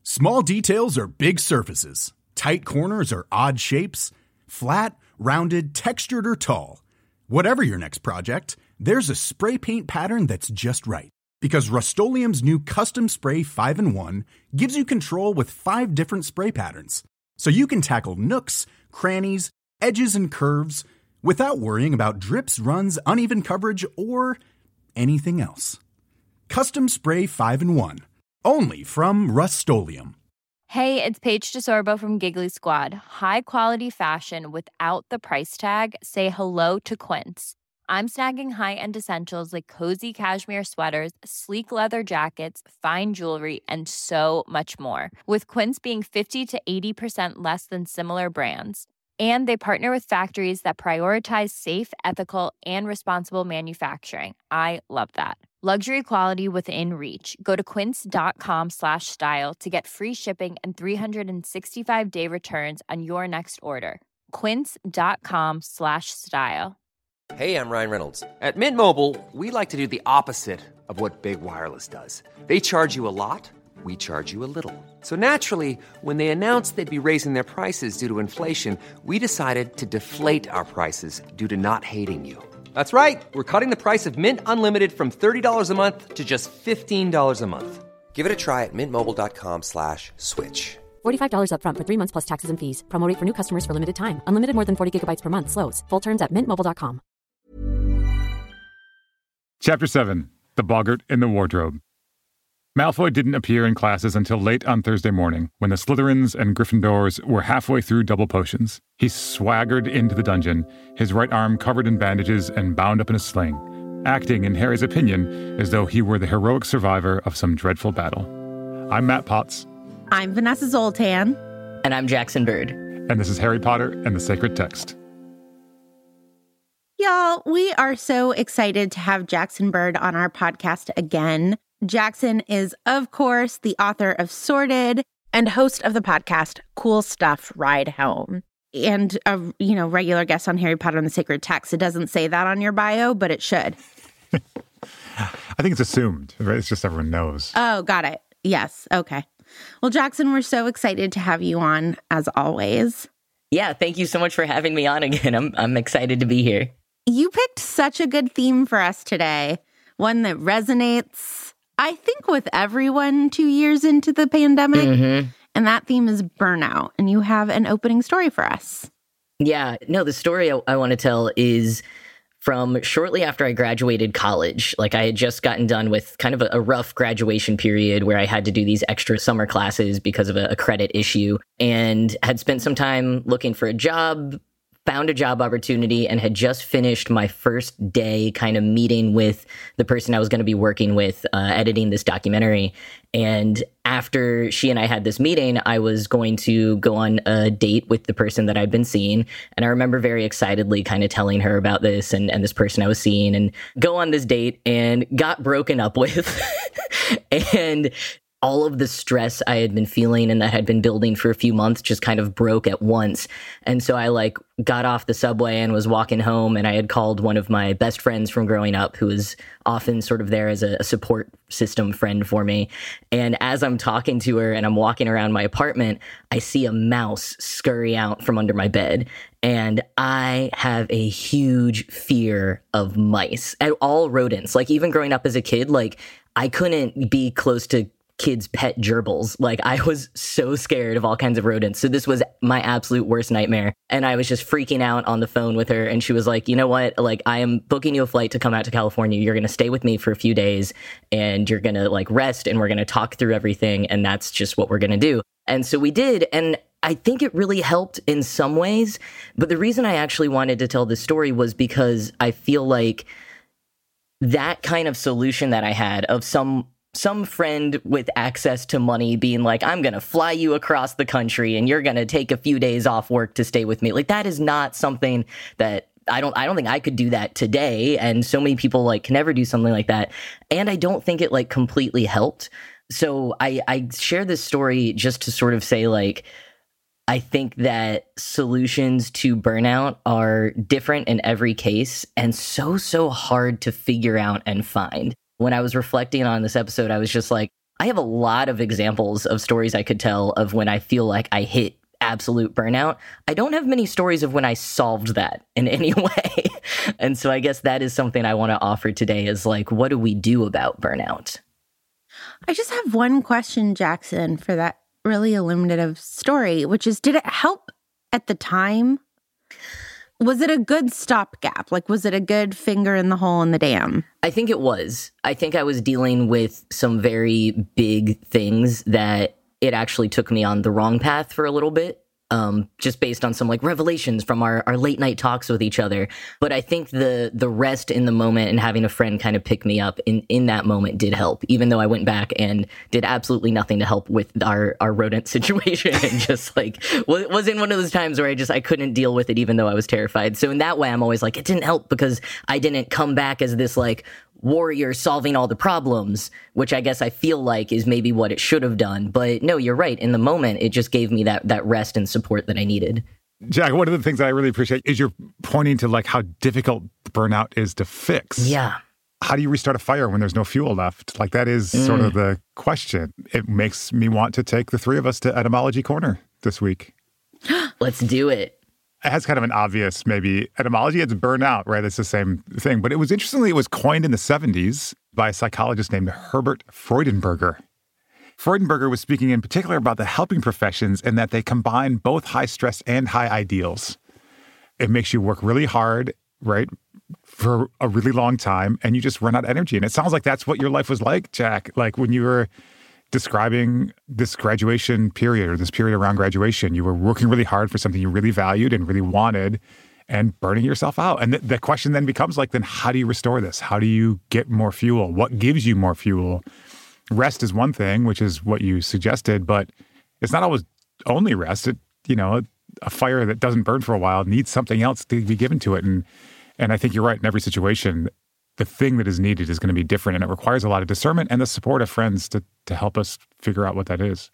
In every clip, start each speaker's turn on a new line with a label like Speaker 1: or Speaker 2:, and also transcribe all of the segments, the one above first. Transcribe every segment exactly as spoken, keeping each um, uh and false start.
Speaker 1: Small details are big surfaces. Tight corners are odd shapes. Flat, rounded, textured, or tall. Whatever your next project, there's a spray paint pattern that's just right. Because Rust-Oleum's new Custom Spray five in one gives you control with five different spray patterns. So you can tackle nooks, crannies, edges, and curves without worrying about drips, runs, uneven coverage, or anything else. Custom Spray five in one. Only from Rust-Oleum.
Speaker 2: Hey, it's Paige DeSorbo from Giggly Squad. High quality fashion without the price tag. Say hello to Quince. I'm snagging high-end essentials like cozy cashmere sweaters, sleek leather jackets, fine jewelry, and so much more. With Quince being fifty to eighty percent less than similar brands. And they partner with factories that prioritize safe, ethical, and responsible manufacturing. I love that. Luxury quality within reach. Go to quince.com slash style to get free shipping and three sixty-five day returns on your next order. Quince.com slash style.
Speaker 3: Hey, I'm Ryan Reynolds. At Mint Mobile, we like to do the opposite of what Big Wireless does. They charge you a lot, we charge you a little. So naturally, when they announced they'd be raising their prices due to inflation, we decided to deflate our prices due to not hating you. That's right. We're cutting the price of Mint Unlimited from thirty dollars a month to just fifteen dollars a month. Give it a try at mintmobile.com slash switch.
Speaker 4: forty-five dollars up front for three months plus taxes and fees. Promo rate for new customers for limited time. Unlimited more than forty gigabytes per month. Slows full terms at mint mobile dot com.
Speaker 5: Chapter seven. The Boggart in the Wardrobe. Malfoy didn't appear in classes until late on Thursday morning, when the Slytherins and Gryffindors were halfway through double potions. He swaggered into the dungeon, his right arm covered in bandages and bound up in a sling, acting, in Harry's opinion, as though he were the heroic survivor of some dreadful battle. I'm Matt Potts.
Speaker 6: I'm Vanessa Zoltan.
Speaker 7: And I'm Jackson Bird.
Speaker 5: And this is Harry Potter and the Sacred Text.
Speaker 6: Y'all, we are so excited to have Jackson Bird on our podcast again. Jackson is, of course, the author of Sorted and host of the podcast Cool Stuff Ride Home. And a, you know, regular guest on Harry Potter and the Sacred Text. It doesn't say that on your bio, but it should.
Speaker 5: I think it's assumed, right? It's just everyone knows.
Speaker 6: Oh, got it. Yes. Okay. Well, Jackson, we're so excited to have you on, as always.
Speaker 7: Yeah, thank you so much for having me on again. I'm I'm excited to be here.
Speaker 6: You picked such a good theme for us today, one that resonates, I think, with everyone two years into the pandemic. Mm-hmm. And that theme is burnout. And you have an opening story for us.
Speaker 7: Yeah, no, the story I, I want to tell is from shortly after I graduated college. Like, I had just gotten done with kind of a, a rough graduation period where I had to do these extra summer classes because of a, a credit issue, and had spent some time looking for a job, found a job opportunity, and had just finished my first day kind of meeting with the person I was going to be working with, uh, editing this documentary. And after she and I had this meeting, I was going to go on a date with the person that I'd been seeing. And I remember very excitedly kind of telling her about this and, and this person I was seeing, and go on this date, and got broken up with. And all of the stress I had been feeling and that had been building for a few months just kind of broke at once. And so I like got off the subway and was walking home, and I had called one of my best friends from growing up, who was often sort of there as a, a support system friend for me. And as I'm talking to her and I'm walking around my apartment, I see a mouse scurry out from under my bed. And I have a huge fear of mice, and all rodents. Like, even growing up as a kid, like, I couldn't be close to kids' pet gerbils. Like, I was so scared of all kinds of rodents. So this was my absolute worst nightmare. And I was just freaking out on the phone with her. And she was like, you know what? Like, I am booking you a flight to come out to California. You're going to stay with me for a few days, and you're going to like rest, and we're going to talk through everything. And that's just what we're going to do. And so we did. And I think it really helped in some ways. But the reason I actually wanted to tell this story was because I feel like that kind of solution that I had of some some friend with access to money being like, I'm going to fly you across the country and you're going to take a few days off work to stay with me. Like, that is not something that I don't, I don't think I could do that today. And so many people like can never do something like that. And I don't think it like completely helped. So I, I share this story just to sort of say, like, I think that solutions to burnout are different in every case and so, so hard to figure out and find. When I was reflecting on this episode, I was just like, I have a lot of examples of stories I could tell of when I feel like I hit absolute burnout. I don't have many stories of when I solved that in any way. And so I guess that is something I want to offer today is like, what do we do about burnout?
Speaker 6: I just have one question, Jackson, for that really illuminative story, which is, did it help at the time? Was it a good stopgap? Like, was it a good finger in the hole in the dam?
Speaker 7: I think it was. I think I was dealing with some very big things that it actually took me on the wrong path for a little bit, um, just based on some like revelations from our, our late night talks with each other. But I think the the rest in the moment and having a friend kind of pick me up in, in that moment did help, even though I went back and did absolutely nothing to help with our, our rodent situation and just like was, was in one of those times where I just I couldn't deal with it, even though I was terrified. So in that way, I'm always like, it didn't help because I didn't come back as this like warrior solving all the problems, which I guess I feel like is maybe what it should have done. But no, you're right. In the moment, it just gave me that that rest and support that I needed.
Speaker 5: Jack, one of the things that I really appreciate is you're pointing to like how difficult burnout is to fix.
Speaker 7: Yeah.
Speaker 5: How do you restart a fire when there's no fuel left? Like that is mm. sort of the question. It makes me want to take the three of us to Etymology Corner this week.
Speaker 7: Let's do it.
Speaker 5: It has kind of an obvious, maybe, etymology. It's burnout, right? It's the same thing. But it was interestingly, it was coined in the seventies by a psychologist named Herbert Freudenberger. Freudenberger was speaking in particular about the helping professions and that they combine both high stress and high ideals. It makes you work really hard, right, for a really long time, and you just run out of energy. And it sounds like that's what your life was like, Jack. Like when you were describing this graduation period or this period around graduation, you were working really hard for something you really valued and really wanted and burning yourself out. And th- the question then becomes like, then how do you restore this? How do you get more fuel? What gives you more fuel? Rest is one thing, which is what you suggested, but it's not always only rest. It, you know, a fire that doesn't burn for a while needs something else to be given to it. And, and I think you're right. In every situation, the thing that is needed is going to be different, and it requires a lot of discernment and the support of friends to to help us figure out what that is.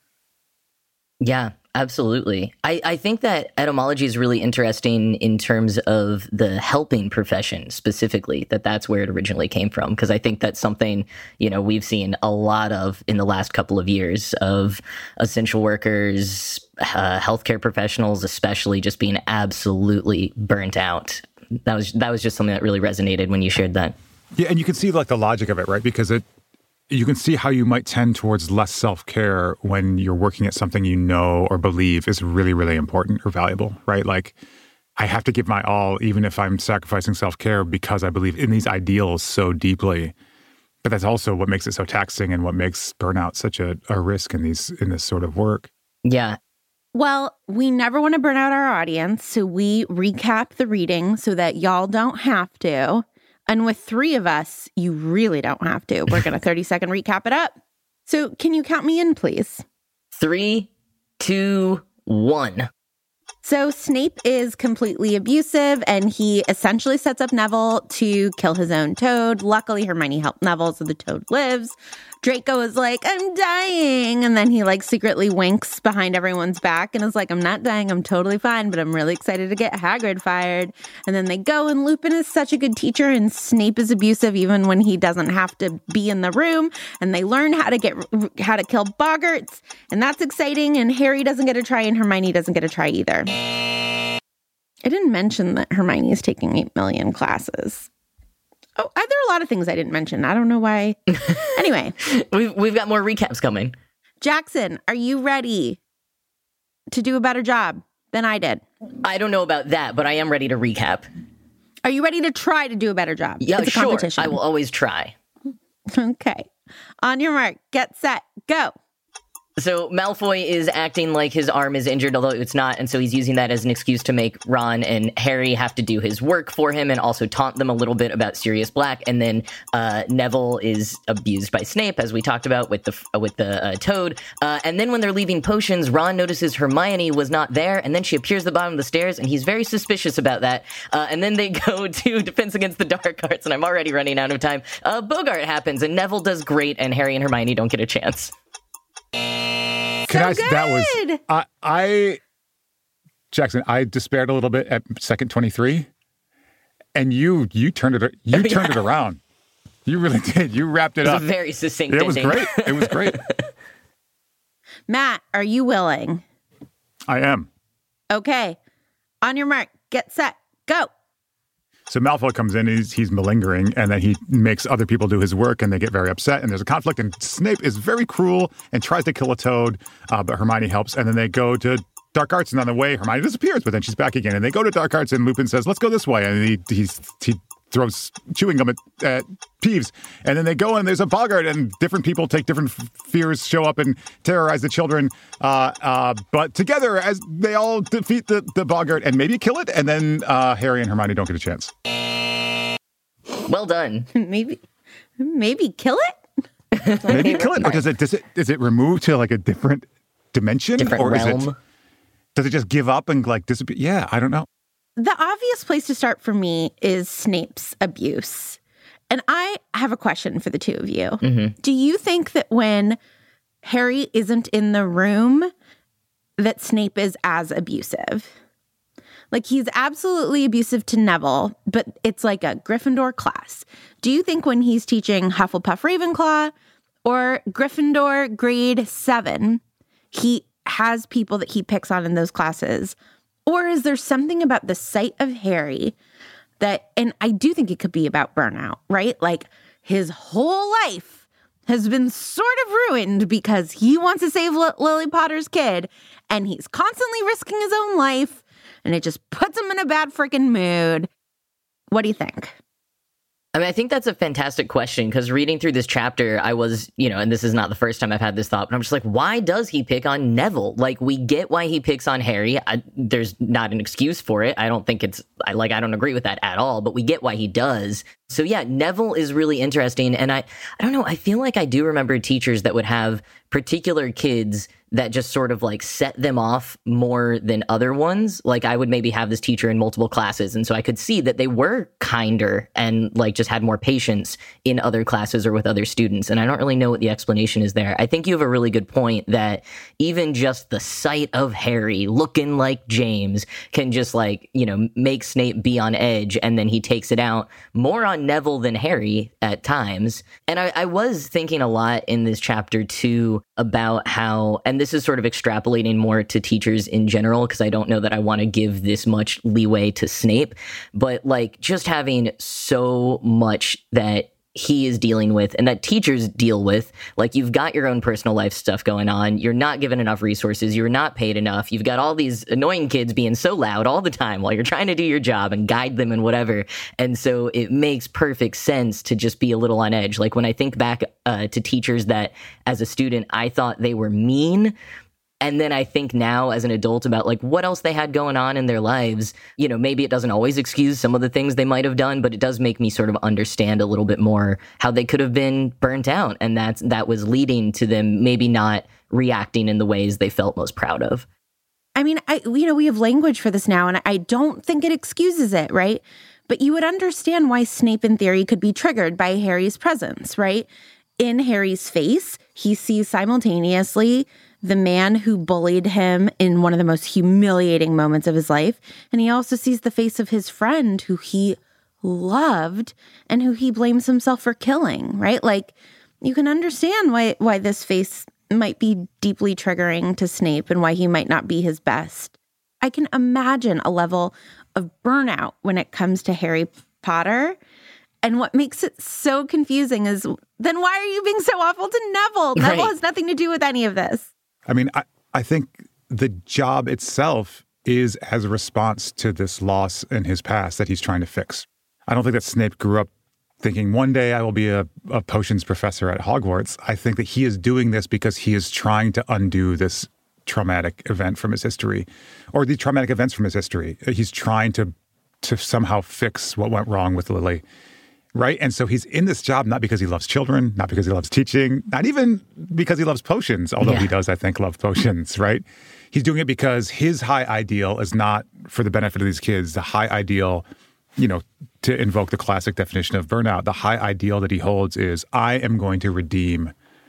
Speaker 7: Yeah, absolutely. I, I think that etymology is really interesting in terms of the helping profession specifically, that that's where it originally came from. Because I think that's something, you know, we've seen a lot of in the last couple of years of essential workers, uh, healthcare professionals, especially just being absolutely burnt out. That was that was just something that really resonated when you shared that.
Speaker 5: Yeah, and you can see like the logic of it, right? Because it you can see how you might tend towards less self-care when you're working at something you know or believe is really, really important or valuable, right? Like I have to give my all even if I'm sacrificing self-care because I believe in these ideals so deeply. But that's also what makes it so taxing and what makes burnout such a, a risk in these in this sort of work.
Speaker 7: Yeah.
Speaker 6: Well, we never want to burn out our audience, so we recap the reading so that y'all don't have to. And with three of us, you really don't have to. We're going to thirty-second recap it up. So can you count me in, please?
Speaker 7: Three, two, one.
Speaker 6: So Snape is completely abusive, and he essentially sets up Neville to kill his own Toad. Luckily, Hermione helped Neville, so the Toad lives. Draco is like, I'm dying. And then he like secretly winks behind everyone's back and is like, I'm not dying. I'm totally fine, but I'm really excited to get Hagrid fired. And then they go, and Lupin is such a good teacher, and Snape is abusive even when he doesn't have to be in the room. And they learn how to get how to kill Boggarts, and that's exciting. And Harry doesn't get a try, and Hermione doesn't get a try either. I didn't mention that Hermione is taking eight million classes. Oh, there are a lot of things I didn't mention. I don't know why. Anyway.
Speaker 7: we've, we've got more recaps coming.
Speaker 6: Jackson, are you ready to do a better job than I did?
Speaker 7: I don't know about that, but I am ready to recap.
Speaker 6: Are you ready to try to do a better job?
Speaker 7: Yeah,
Speaker 6: it's a
Speaker 7: sure.
Speaker 6: competition.
Speaker 7: I will always try.
Speaker 6: Okay. On your mark, get set, go.
Speaker 7: So Malfoy is acting like his arm is injured, although it's not, and so he's using that as an excuse to make Ron and Harry have to do his work for him and also taunt them a little bit about Sirius Black. And then uh, Neville is abused by Snape, as we talked about with the uh, with the uh, Toad. Uh, and then when they're leaving potions, Ron notices Hermione was not there, and then she appears at the bottom of the stairs, and he's very suspicious about that. Uh, and then they go to Defense Against the Dark Arts, and I'm already running out of time. Uh, Bogart happens, and Neville does great, and Harry and Hermione don't get a chance.
Speaker 5: Can
Speaker 6: so
Speaker 5: I,
Speaker 6: good.
Speaker 5: That was, I, I, Jackson, I despaired a little bit at second twenty-three, and you, you turned it, you
Speaker 7: oh,
Speaker 5: turned
Speaker 7: yeah.
Speaker 5: it around. You really did. You wrapped it,
Speaker 7: it was
Speaker 5: up.
Speaker 7: a very succinct
Speaker 5: It was
Speaker 7: ending.
Speaker 5: great. It was great.
Speaker 6: Matt, are you willing?
Speaker 5: I am.
Speaker 6: Okay. On your mark, get set, go.
Speaker 5: So Malfoy comes in, he's, he's malingering, and then he makes other people do his work, and they get very upset, and there's a conflict, and Snape is very cruel and tries to kill a toad, uh, but Hermione helps, and then they go to Dark Arts, and on the way, Hermione disappears, but then she's back again, and they go to Dark Arts, and Lupin says, let's go this way, and he he's, he throws chewing gum at, at Peeves, and then they go, and there's a boggart, and different people take different f- fears, show up and terrorize the children, uh, uh, but together, as they all defeat the, the boggart, and maybe kill it, and then uh, Harry and Hermione don't get a chance.
Speaker 7: Well done.
Speaker 6: Maybe, maybe kill it?
Speaker 5: Maybe kill it, or does it, does it, is it removed to like a different dimension?
Speaker 7: Different
Speaker 5: or
Speaker 7: realm.
Speaker 5: Is it, does it just give up and like disappear? Yeah, I don't know.
Speaker 6: The obvious place to start for me is Snape's abuse. And I have a question for the two of you.
Speaker 7: Mm-hmm.
Speaker 6: Do you think that when Harry isn't in the room, that Snape is as abusive? Like, he's absolutely abusive to Neville, but it's like a Gryffindor class. Do you think when he's teaching Hufflepuff Ravenclaw or Gryffindor grade seven, he has people that he picks on in those classes? Or is there something about the sight of Harry that, and I do think it could be about burnout, right? Like, his whole life has been sort of ruined because he wants to save L- Lily Potter's kid, and he's constantly risking his own life, and it just puts him in a bad freaking mood. What do you think?
Speaker 7: I mean, I think that's a fantastic question, because reading through this chapter, I was, you know, and this is not the first time I've had this thought, but I'm just like, why does he pick on Neville? Like, we get why he picks on Harry. I, there's not an excuse for it. I don't think it's, I like, I don't agree with that at all, but we get why he does. So yeah, Neville is really interesting. And I, I don't know, I feel like I do remember teachers that would have particular kids that just sort of like set them off more than other ones. Like, I would maybe have this teacher in multiple classes, and so I could see that they were kinder and like just had more patience in other classes or with other students. And I don't really know what the explanation is there. I think you have a really good point that even just the sight of Harry looking like James can just like, you know, make Snape be on edge, and then he takes it out more on Neville than Harry at times. And I, I was thinking a lot in this chapter too about how, and this is sort of extrapolating more to teachers in general, because I don't know that I want to give this much leeway to Snape, but like just having so much that he is dealing with and that teachers deal with. Like, you've got your own personal life stuff going on. You're not given enough resources. You're not paid enough. You've got all these annoying kids being so loud all the time while you're trying to do your job and guide them and whatever. And so it makes perfect sense to just be a little on edge. Like, when I think back uh, to teachers that as a student, I thought they were mean. And then I think now as an adult about like what else they had going on in their lives. You know, maybe it doesn't always excuse some of the things they might have done, but it does make me sort of understand a little bit more how they could have been burnt out. And that's, that was leading to them maybe not reacting in the ways they felt most proud of.
Speaker 6: I mean, I, you know, we have language for this now, and I don't think it excuses it, right? But you would understand why Snape, in theory, could be triggered by Harry's presence, right? In Harry's face, he sees simultaneously the man who bullied him in one of the most humiliating moments of his life. And he also sees the face of his friend who he loved and who he blames himself for killing, right? Like, you can understand why why this face might be deeply triggering to Snape and why he might not be his best. I can imagine a level of burnout when it comes to Harry Potter. And what makes it so confusing is, then why are you being so awful to Neville?
Speaker 7: Right.
Speaker 6: Neville has nothing to do with any of this.
Speaker 5: I mean, I, I think the job itself is as a response to this loss in his past that he's trying to fix. I don't think that Snape grew up thinking one day I will be a, a potions professor at Hogwarts. I think that he is doing this because he is trying to undo this traumatic event from his history, or the traumatic events from his history. He's trying to to somehow fix what went wrong with Lily. Right? And so he's in this job not because he loves children, not because he loves teaching, not even because he loves potions, although
Speaker 7: yeah.
Speaker 5: he does, I think, love potions, right? He's doing it because his high ideal is not for the benefit of these kids. The high ideal, you know, to invoke the classic definition of burnout, the high ideal that he holds is, I am going to redeem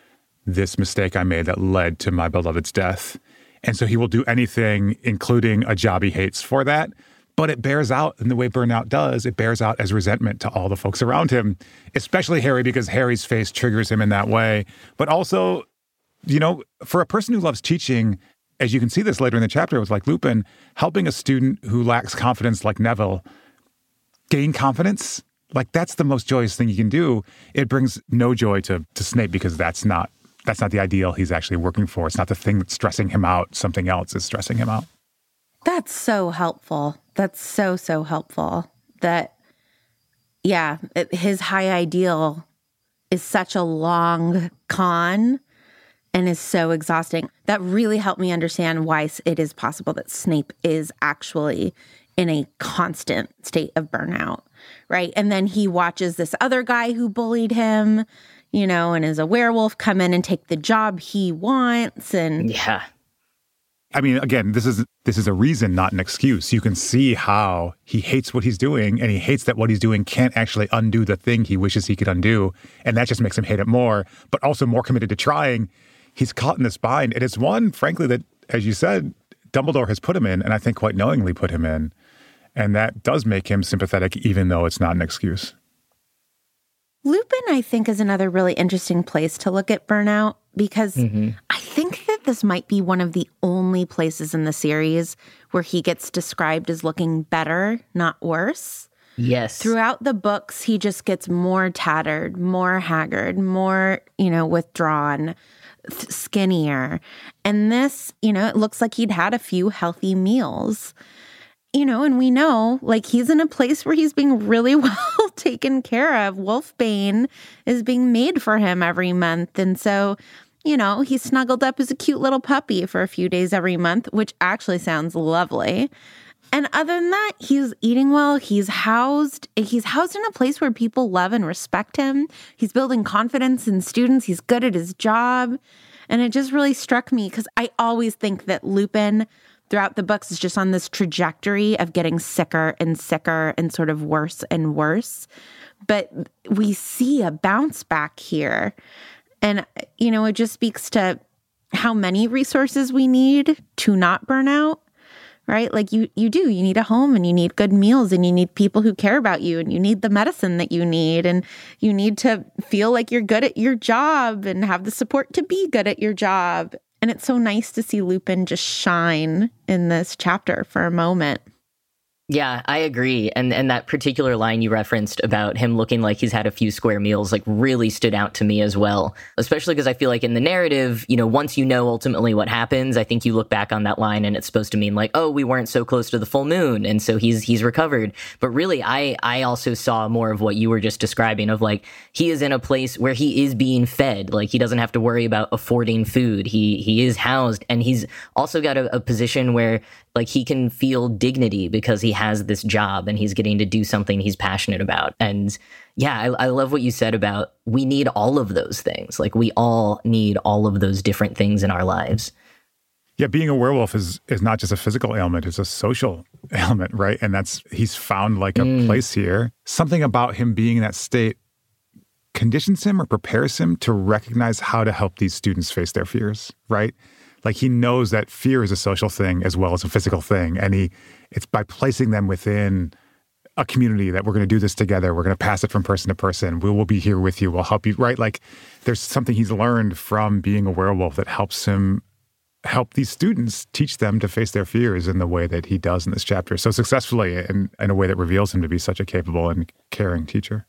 Speaker 5: this mistake I made that led to my beloved's death. And so he will do anything, including a job he hates, for that. But it bears out in the way burnout does. It bears out as resentment to all the folks around him, especially Harry, because Harry's face triggers him in that way. But also, you know, for a person who loves teaching, as you can see this later in the chapter, it was like Lupin, helping a student who lacks confidence like Neville gain confidence, like that's the most joyous thing you can do. It brings no joy to, to Snape because that's not that's not the ideal he's actually working for. It's not the thing that's stressing him out. Something else is stressing him out.
Speaker 6: That's so helpful. That's so, so helpful. That, yeah, it, his high ideal is such a long con and is so exhausting. That really helped me understand why it is possible that Snape is actually in a constant state of burnout, right? And then he watches this other guy who bullied him, you know, and is a werewolf come in and take the job he wants. And
Speaker 7: yeah.
Speaker 5: I mean, again, this is this is a reason, not an excuse. You can see how he hates what he's doing, and he hates that what he's doing can't actually undo the thing he wishes he could undo. And that just makes him hate it more, but also more committed to trying. He's caught in this bind. And it's one, frankly, that, as you said, Dumbledore has put him in, and I think quite knowingly put him in. And that does make him sympathetic, even though it's not an excuse.
Speaker 6: Lupin, I think, is another really interesting place to look at burnout, because
Speaker 7: mm-hmm.
Speaker 6: I think that this might be one of the only places in the series where he gets described as looking better, not worse.
Speaker 7: Yes.
Speaker 6: Throughout the books, he just gets more tattered, more haggard, more, you know, withdrawn, th- skinnier. And this, you know, it looks like he'd had a few healthy meals. You know, and we know, like, he's in a place where he's being really well taken care of. Wolfbane is being made for him every month. And so, you know, he's snuggled up as a cute little puppy for a few days every month, which actually sounds lovely. And other than that, he's eating well. He's housed. He's housed in a place where people love and respect him. He's building confidence in students. He's good at his job. And it just really struck me because I always think that Lupin throughout the books is just on this trajectory of getting sicker and sicker and sort of worse and worse. But we see a bounce back here. And, you know, it just speaks to how many resources we need to not burn out, right? Like you, you do, you need a home and you need good meals and you need people who care about you and you need the medicine that you need and you need to feel like you're good at your job and have the support to be good at your job. And it's so nice to see Lupin just shine in this chapter for a moment.
Speaker 7: Yeah, I agree. And and that particular line you referenced about him looking like he's had a few square meals like really stood out to me as well, especially because I feel like in the narrative, you know, once you know ultimately what happens, I think you look back on that line and it's supposed to mean like, oh, we weren't so close to the full moon. And so he's he's recovered. But really, I, I also saw more of what you were just describing of like he is in a place where he is being fed. Like he doesn't have to worry about affording food. He he is housed. And he's also got a, a position where like he can feel dignity because he has this job and he's getting to do something he's passionate about. And yeah, I, I love what you said about we need all of those things. Like we all need all of those different things in our lives.
Speaker 5: Yeah, being a werewolf is is not just a physical ailment, it's a social ailment, right? And that's, he's found like a mm. place here. Something about him being in that state conditions him or prepares him to recognize how to help these students face their fears, right? Like he knows that fear is a social thing as well as a physical thing. And he, it's by placing them within a community that we're going to do this together. We're going to pass it from person to person. We will be here with you. We'll help you, right? Like there's something he's learned from being a werewolf that helps him help these students, teach them to face their fears in the way that he does in this chapter so successfully and in a way that reveals him to be such a capable and caring teacher.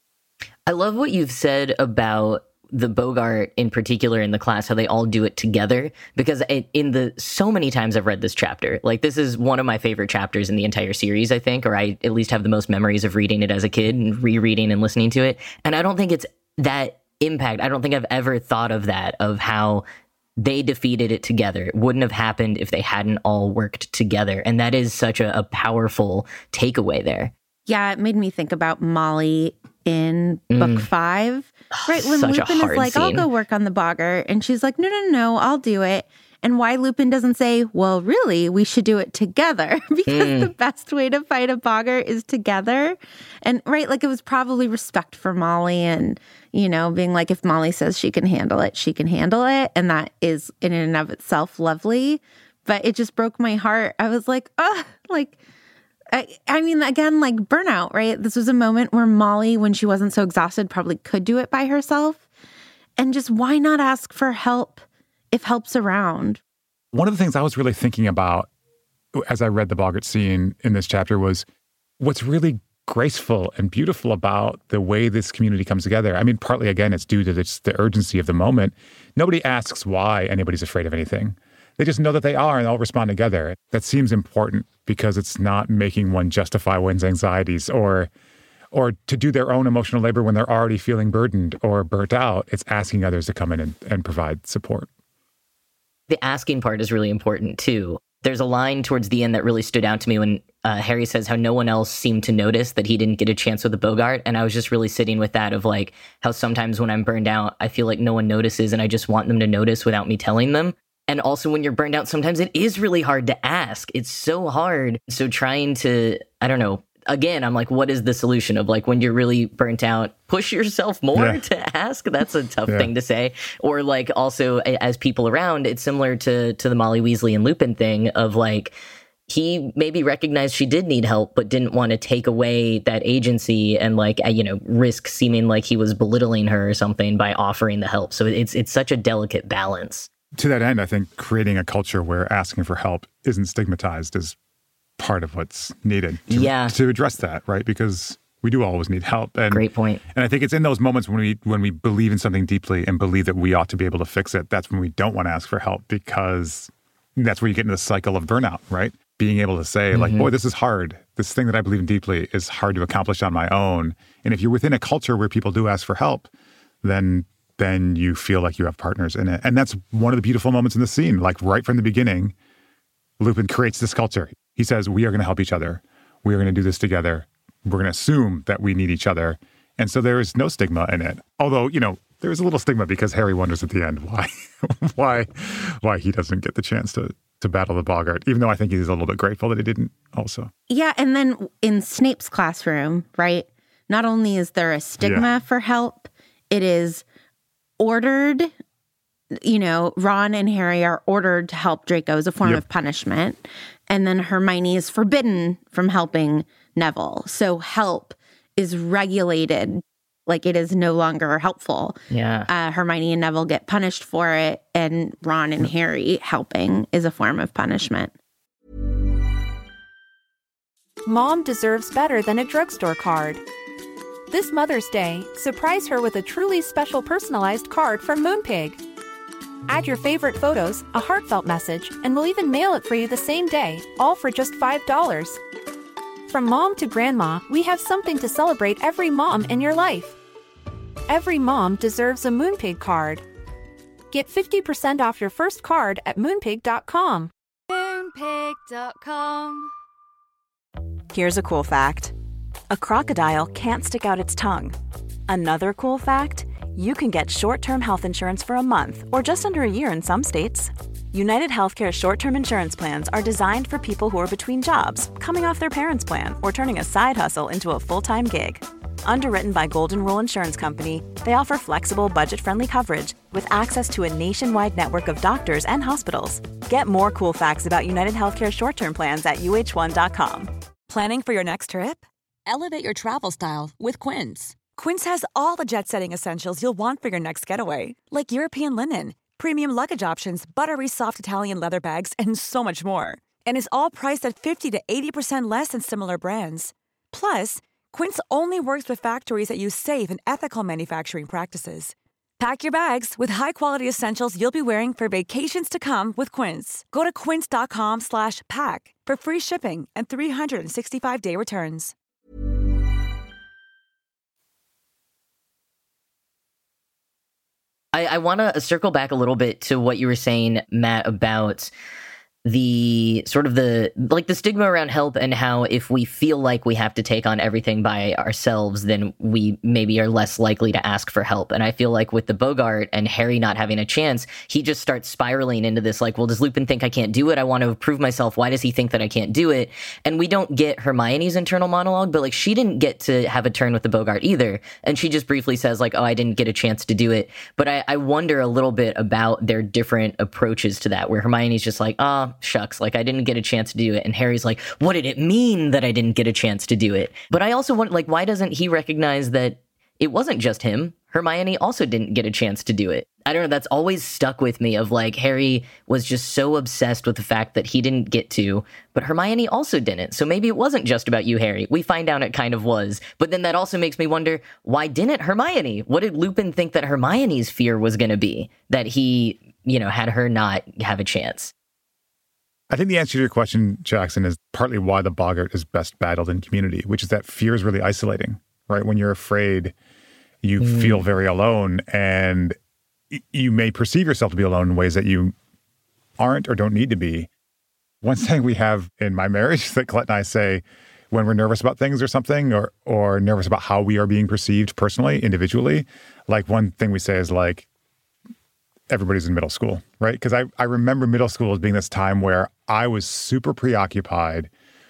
Speaker 7: I love what you've said about the Bogart in particular in the class, how they all do it together, because it, in the so many times I've read this chapter, like this is one of my favorite chapters in the entire series, I think, or I at least have the most memories of reading it as a kid and rereading and listening to it. And I don't think it's that impact. I don't think I've ever thought of that, of how they defeated it together. It wouldn't have happened if they hadn't all worked together. And that is such a, a powerful takeaway there.
Speaker 6: Yeah, it made me think about Molly in mm. book five, right? When
Speaker 7: Such
Speaker 6: Lupin is like, scene. I'll go work on the boggart. And she's like, no, no, no, I'll do it. And why Lupin doesn't say, well, really, we should do it together because mm. the best way to fight a boggart is together. And right, like it was probably respect for Molly and, you know, being like, if Molly says she can handle it, she can handle it. And that is in and of itself lovely. But it just broke my heart. I was like, oh, like, I, I mean, again, like burnout, right? This was a moment where Molly, when she wasn't so exhausted, probably could do it by herself. And just why not ask for help if help's around?
Speaker 5: One of the things I was really thinking about as I read the Boggart scene in this chapter was what's really graceful and beautiful about the way this community comes together. I mean, partly, again, it's due to this, the urgency of the moment. Nobody asks why anybody's afraid of anything. They just know that they are and they'll respond together. That seems important because it's not making one justify one's anxieties or or to do their own emotional labor when they're already feeling burdened or burnt out. It's asking others to come in and, and provide support.
Speaker 7: The asking part is really important, too. There's a line towards the end that really stood out to me when uh, Harry says how no one else seemed to notice that he didn't get a chance with the Bogart. And I was just really sitting with that of like how sometimes when I'm burned out, I feel like no one notices and I just want them to notice without me telling them. And also when you're burned out, sometimes it is really hard to ask. It's so hard. So trying to, I don't know, again, I'm like, what is the solution of like when you're really burnt out, push yourself more yeah. to ask? That's a tough yeah. thing to say. Or like also as people around, it's similar to to the Molly Weasley and Lupin thing of like, he maybe recognized she did need help, but didn't want to take away that agency and like, you know, risk seeming like he was belittling her or something by offering the help. So it's it's such a delicate balance.
Speaker 5: To that end, I think creating a culture where asking for help isn't stigmatized is part of what's needed to,
Speaker 7: yeah.
Speaker 5: to address that, right? Because we do always need help. And,
Speaker 7: Great point.
Speaker 5: And I think it's in those moments when we when we believe in something deeply and believe that we ought to be able to fix it, that's when we don't want to ask for help because that's where you get into the cycle of burnout, right? Being able to say, mm-hmm. like, boy, this is hard. This thing that I believe in deeply is hard to accomplish on my own. And if you're within a culture where people do ask for help, then then you feel like you have partners in it. And that's one of the beautiful moments in the scene. Like right from the beginning, Lupin creates this culture. He says, we are going to help each other. We are going to do this together. We're going to assume that we need each other. And so there is no stigma in it. Although, you know, there's a little stigma because Harry wonders at the end why why, why he doesn't get the chance to, to battle the Boggart, even though I think he's a little bit grateful that he didn't also.
Speaker 6: Yeah, and then in Snape's classroom, right, not only is there a stigma yeah. for help, it is ordered. You know, Ron and Harry are ordered to help Draco as a form yep. of punishment. And then Hermione is forbidden from helping Neville. So help is regulated, like it is no longer helpful.
Speaker 7: Yeah.
Speaker 6: Uh, Hermione and Neville get punished for it, and Ron and Harry helping is a form of punishment.
Speaker 8: Mom deserves better than a drugstore card. This Mother's Day, surprise her with a truly special personalized card from Moonpig. Add your favorite photos, a heartfelt message, and we'll even mail it for you the same day, all for just five dollars. From mom to grandma, we have something to celebrate every mom in your life. Every mom deserves a Moonpig card. Get fifty percent off your first card at moonpig dot com.
Speaker 9: moonpig dot com.
Speaker 10: Here's a cool fact. A crocodile can't stick out its tongue. Another cool fact, you can get short-term health insurance for a month or just under a year in some states. United Healthcare short-term insurance plans are designed for people who are between jobs, coming off their parents' plan, or turning a side hustle into a full-time gig. Underwritten by Golden Rule Insurance Company, they offer flexible, budget-friendly coverage with access to a nationwide network of doctors and hospitals. Get more cool facts about United Healthcare short-term plans at U H one dot com.
Speaker 11: Planning for your next trip? Elevate your travel style with Quince. Quince has all the jet-setting essentials you'll want for your next getaway, like European linen, premium luggage options, buttery soft Italian leather bags, and so much more. And is all priced at fifty to eighty percent less than similar brands. Plus, Quince only works with factories that use safe and ethical manufacturing practices. Pack your bags with high-quality essentials you'll be wearing for vacations to come with Quince. Go to quince dot com slash pack for free shipping and three sixty-five day returns.
Speaker 7: I, I want to circle back a little bit to what you were saying, Matt, about the sort of the, like the stigma around help and how if we feel like we have to take on everything by ourselves, then we maybe are less likely to ask for help. And I feel like with the Bogart and Harry not having a chance, he just starts spiraling into this like, well, does Lupin think I can't do it? I want to prove myself. Why does he think that I can't do it? And we don't get Hermione's internal monologue, but like she didn't get to have a turn with the Bogart either. And she just briefly says like, oh, I didn't get a chance to do it. But I, I wonder a little bit about their different approaches to that, where Hermione's just like, oh, oh, shucks, like I didn't get a chance to do it. And Harry's like, what did it mean that I didn't get a chance to do it? But I also want, like, why doesn't he recognize that it wasn't just him? Hermione also didn't get a chance to do it. I don't know, that's always stuck with me of like Harry was just so obsessed with the fact that he didn't get to, but Hermione also didn't. So maybe it wasn't just about you, Harry. We find out it kind of was. But then that also makes me wonder, why didn't Hermione? What did Lupin think that Hermione's fear was going to be? That he, you know, had her not have a chance?
Speaker 5: I think the answer to your question, Jackson, is partly why the boggart is best battled in community, which is that fear is really isolating, right? When you're afraid, you mm. feel very alone, and y- you may perceive yourself to be alone in ways that you aren't or don't need to be. One thing we have in my marriage that Colette and I say when we're nervous about things or something, or or nervous about how we are being perceived personally, individually, like one thing we say is like, everybody's in middle school, right? Because I, I remember middle school as being this time where I was super preoccupied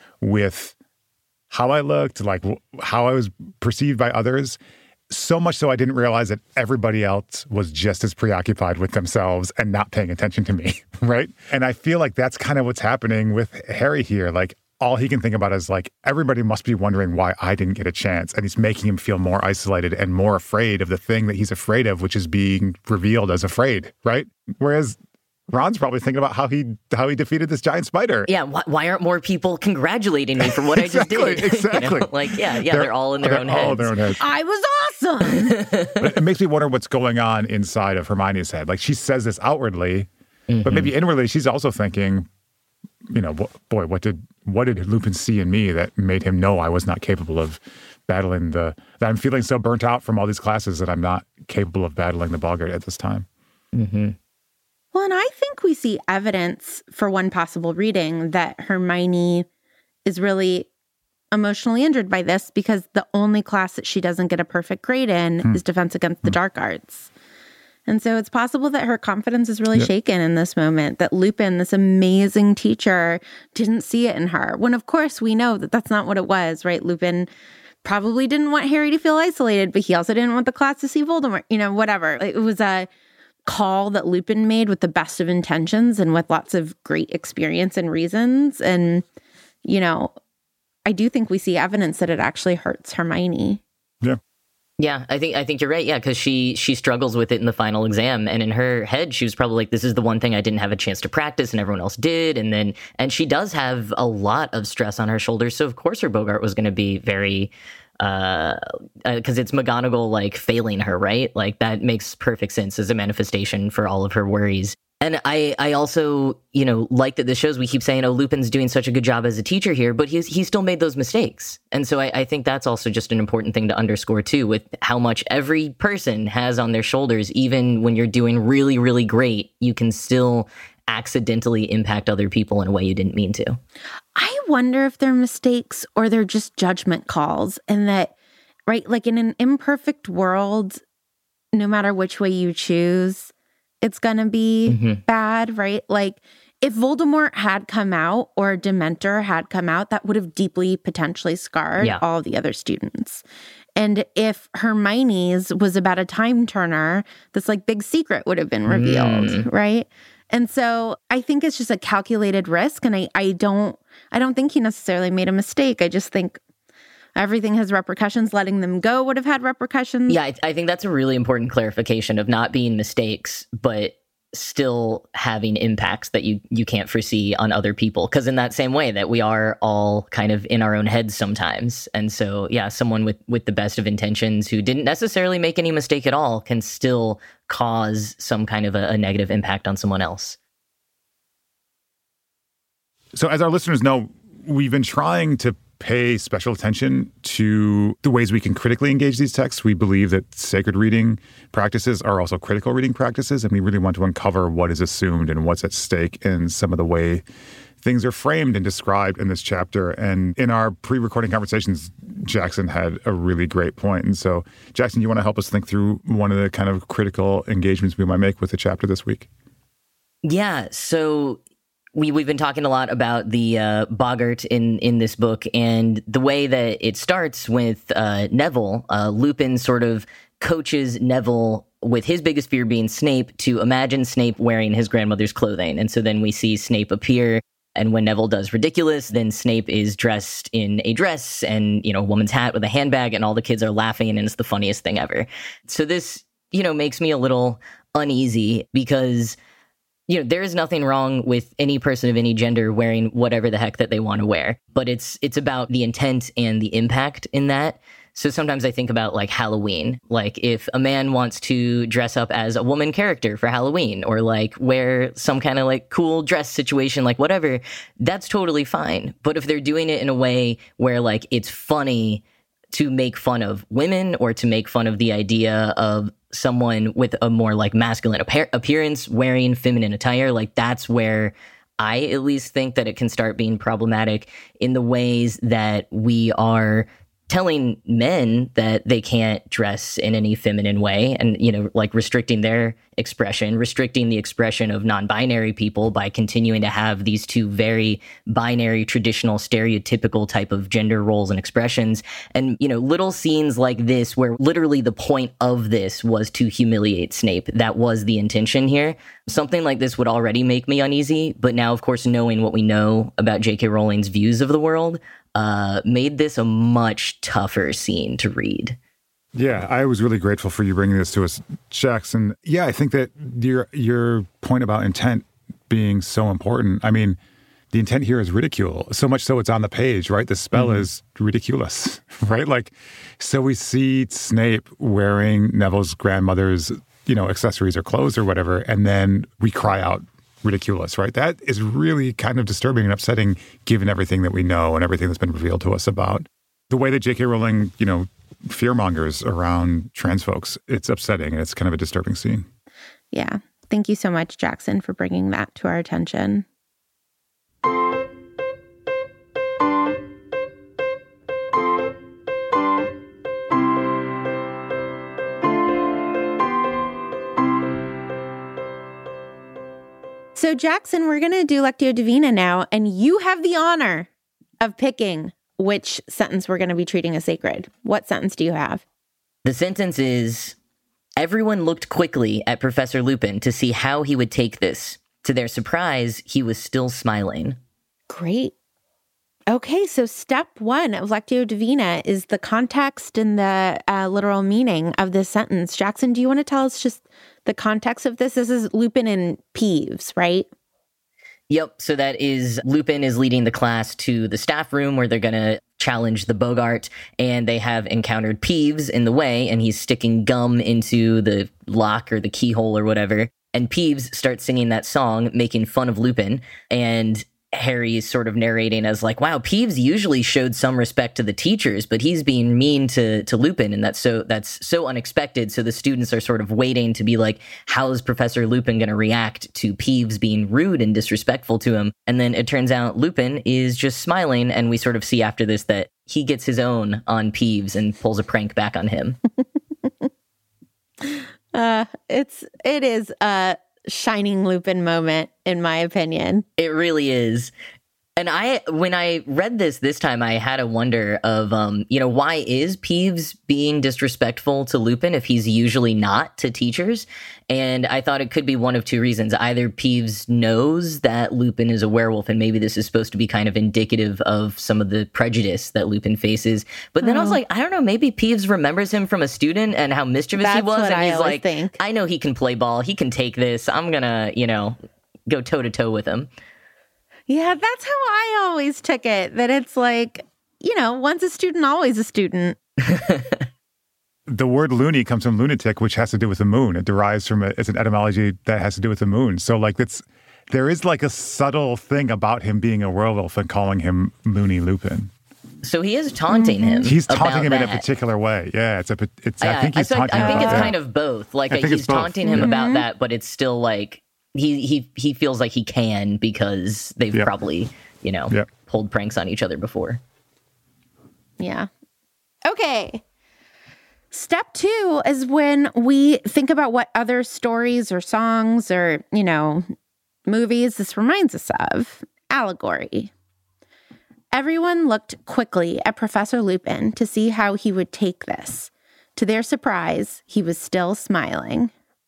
Speaker 5: with how I looked, like w- how I was perceived by others. So much so I didn't realize that everybody else was just as preoccupied with themselves and not paying attention to me, right? And I feel like that's kind of what's happening with Harry here. Like, all he can think about is like, everybody must be wondering why I didn't get a chance. And it's making him feel more isolated and more afraid of the thing that he's afraid of, which is being revealed as afraid, right? Whereas Ron's probably thinking about how he how he defeated this giant spider.
Speaker 7: Yeah, wh- why aren't more people congratulating me for what
Speaker 5: exactly,
Speaker 7: I just did?
Speaker 5: Exactly.
Speaker 7: You know? Like, yeah, yeah, they're, they're all in their
Speaker 5: they're
Speaker 7: own
Speaker 5: all
Speaker 7: heads.
Speaker 5: in their own heads.
Speaker 6: I was awesome.
Speaker 5: But it makes me wonder what's going on inside of Hermione's head. Like, she says this outwardly, mm-hmm. but maybe inwardly she's also thinking, you know, boy, what did what did Lupin see in me that made him know I was not capable of battling the, that I'm feeling so burnt out from all these classes that I'm not capable of battling the boggart at this time.
Speaker 7: Mm-hmm.
Speaker 6: Well, and I think we see evidence for one possible reading that Hermione is really emotionally injured by this because the only class that she doesn't get a perfect grade in hmm. is Defense Against hmm. the Dark Arts. And so it's possible that her confidence is really yep. shaken in this moment, that Lupin, this amazing teacher, didn't see it in her. When, of course, we know that that's not what it was, right? Lupin probably didn't want Harry to feel isolated, but he also didn't want the class to see Voldemort, you know, whatever. It was a call that Lupin made with the best of intentions and with lots of great experience and reasons. And, you know, I do think we see evidence that it actually hurts Hermione.
Speaker 5: Yeah.
Speaker 7: Yeah, I think I think you're right. Yeah, because she she struggles with it in the final exam, and in her head, she was probably like, "This is the one thing I didn't have a chance to practice, and everyone else did." And then, and she does have a lot of stress on her shoulders, so of course her boggart was going to be very, uh, because uh, it's McGonagall like failing her, right? Like that makes perfect sense as a manifestation for all of her worries. And I, I also, you know, like that this shows, we keep saying, oh, Lupin's doing such a good job as a teacher here, but he's he still made those mistakes. And so I, I think that's also just an important thing to underscore, too, with how much every person has on their shoulders. Even when you're doing really, really great, you can still accidentally impact other people in a way you didn't mean to.
Speaker 6: I wonder if they're mistakes or they're just judgment calls, and that, right, like in an imperfect world, no matter which way you choose, it's going to be mm-hmm. bad, right? Like if Voldemort had come out or Dementor had come out, that would have deeply potentially scarred yeah. all the other students. And if Hermione's was about a time turner, this like big secret would have been revealed, mm. right? And so I think it's just a calculated risk. And I, I don't, I don't think he necessarily made a mistake. I just think everything has repercussions. Letting them go would have had repercussions.
Speaker 7: Yeah, I, I think that's a really important clarification of not being mistakes, but still having impacts that you, you can't foresee on other people. Because in that same way that we are all kind of in our own heads sometimes. And so, yeah, someone with, with the best of intentions who didn't necessarily make any mistake at all can still cause some kind of a, a negative impact on someone else.
Speaker 5: So as our listeners know, we've been trying to pay special attention to the ways we can critically engage these texts. We believe that sacred reading practices are also critical reading practices, and we really want to uncover what is assumed and what's at stake in some of the way things are framed and described in this chapter. And in our pre-recording conversations, Jackson had a really great point. And so, Jackson, you want to help us think through one of the kind of critical engagements we might make with the chapter this week?
Speaker 7: Yeah, so We, we've been talking a lot about the uh, boggart in, in this book, and the way that it starts with uh, Neville. Uh, Lupin sort of coaches Neville with his biggest fear being Snape, to imagine Snape wearing his grandmother's clothing. And so then we see Snape appear, and when Neville does ridiculous, then Snape is dressed in a dress and, you know, a woman's hat with a handbag, and all the kids are laughing, and it's the funniest thing ever. So this, you know, makes me a little uneasy because, you know, there is nothing wrong with any person of any gender wearing whatever the heck that they want to wear, but it's it's about the intent and the impact in that. So sometimes I think about like Halloween, like if a man wants to dress up as a woman character for Halloween, or like wear some kind of like cool dress situation, like whatever, that's totally fine. But if they're doing it in a way where like it's funny to make fun of women, or to make fun of the idea of someone with a more like masculine appa- appearance wearing feminine attire, like that's where I at least think that it can start being problematic in the ways that we are telling men that they can't dress in any feminine way, and, you know, like restricting their expression, restricting the expression of non-binary people by continuing to have these two very binary, traditional, stereotypical type of gender roles and expressions. And, you know, little scenes like this where literally the point of this was to humiliate Snape. That was the intention here. Something like this would already make me uneasy. But now, of course, knowing what we know about J K Rowling's views of the world, uh, made this a much tougher scene to read.
Speaker 5: Yeah, I was really grateful for you bringing this to us, Jackson. Yeah, I think that your your point about intent being so important. I mean, the intent here is ridicule, so much so it's on the page, right? The spell mm-hmm. is ridiculous, right? Like, so we see Snape wearing Neville's grandmother's, you know, accessories or clothes or whatever, and then we cry out ridiculous, right? That is really kind of disturbing and upsetting, given everything that we know and everything that's been revealed to us about the way that J K Rowling, you know, fearmongers around trans folks. It's upsetting, and it's kind of a disturbing scene.
Speaker 6: Yeah. Thank you so much, Jackson, for bringing that to our attention. So, Jackson, we're going to do Lectio Divina now, and you have the honor of picking which sentence we're going to be treating as sacred. What sentence do you have?
Speaker 7: The sentence is, everyone looked quickly at Professor Lupin to see how he would take this. To their surprise, he was still smiling.
Speaker 6: Great. Okay, so step one of Lectio Divina is the context and the uh, literal meaning of this sentence. Jackson, do you want to tell us just the context of this? This is Lupin and Peeves, right?
Speaker 7: Yep, so that is Lupin is leading the class to the staff room where they're going to challenge the Boggart, and they have encountered Peeves in the way, and he's sticking gum into the lock or the keyhole or whatever. And Peeves starts singing that song, making fun of Lupin, and Harry is sort of narrating as like, wow, Peeves usually showed some respect to the teachers, but he's being mean to to Lupin, and that's so that's so unexpected. So the students are sort of waiting to be like, how is Professor Lupin going to react to Peeves being rude and disrespectful to him? And then it turns out Lupin is just smiling, and we sort of see after this that he gets his own on Peeves and pulls a prank back on him.
Speaker 6: uh, it's it is uh shining Lupin moment, in my opinion.
Speaker 7: It really is. And I, when I read this this time, I had a wonder of, um, you know, why is Peeves being disrespectful to Lupin if he's usually not to teachers? And I thought it could be one of two reasons. Either Peeves knows that Lupin is a werewolf, and maybe this is supposed to be kind of indicative of some of the prejudice that Lupin faces. But then oh. I was like, I don't know, maybe Peeves remembers him from a student and how mischievous
Speaker 6: That's
Speaker 7: he was.
Speaker 6: What
Speaker 7: and
Speaker 6: I
Speaker 7: he's like,
Speaker 6: think.
Speaker 7: I know he can play ball. He can take this. I'm going to, you know, go toe to toe with him.
Speaker 6: Yeah, that's how I always took it, that it's like, you know, once a student, always a student.
Speaker 5: The word loony comes from lunatic, which has to do with the moon. It derives from a, it's an etymology that has to do with the moon. So like it's, there is like a subtle thing about him being a werewolf and calling him Loony Lupin.
Speaker 7: So he is taunting
Speaker 6: mm-hmm.
Speaker 7: him.
Speaker 5: He's taunting him
Speaker 7: that.
Speaker 5: in a particular way. Yeah, it's a. It's.
Speaker 7: Yeah,
Speaker 5: I think he's
Speaker 7: I,
Speaker 5: taunting.
Speaker 7: I think
Speaker 5: him
Speaker 7: it's
Speaker 5: about
Speaker 7: kind
Speaker 5: that.
Speaker 7: of both. Like
Speaker 5: I think
Speaker 7: he's
Speaker 5: it's both.
Speaker 7: taunting him
Speaker 5: mm-hmm.
Speaker 7: about that, but it's still like he he he feels like he can because they've yep. probably you know yep. pulled pranks on each other before.
Speaker 6: Yeah. Okay. Step two is when we think about what other stories or songs or, you know, movies this reminds us of. Allegory. Everyone looked quickly at Professor Lupin to see how he would take this. To their surprise, he was still smiling.